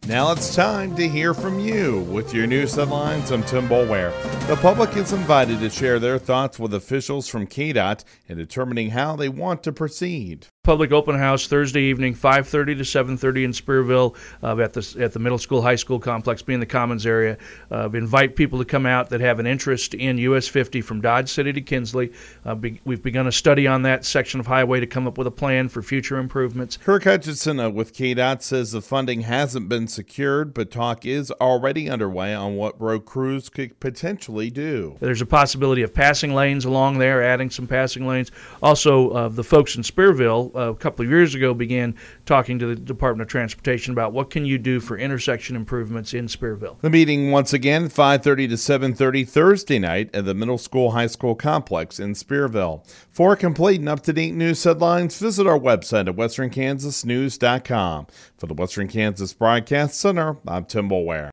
Now it's time to hear from you. With your news headlines, I'm Tim Boulware. The public is invited to share their thoughts with officials from KDOT in determining how they want to proceed. Public open house Thursday evening, 5:30 to 7:30 in Spearville at the middle school, high school complex, in the Commons area. Invite people to come out that have an interest in US 50 from Dodge City to Kinsley. We've begun a study on that section of highway to come up with a plan for future improvements. Kirk Hutchinson with KDOT says the funding hasn't been secured, but talk is already underway on what road crews could potentially do. There's a possibility of passing lanes along there, adding some passing lanes. Also, the folks in Spearville a couple of years ago began talking to the Department of Transportation about what can you do for intersection improvements in Spearville. The meeting once again 5:30 to 7:30 Thursday night at the middle school high school complex in Spearville. For complete and up-to-date news headlines, visit our website at westernkansasnews.com. For the Western Kansas Broadcast Center, I'm Tim Boulware.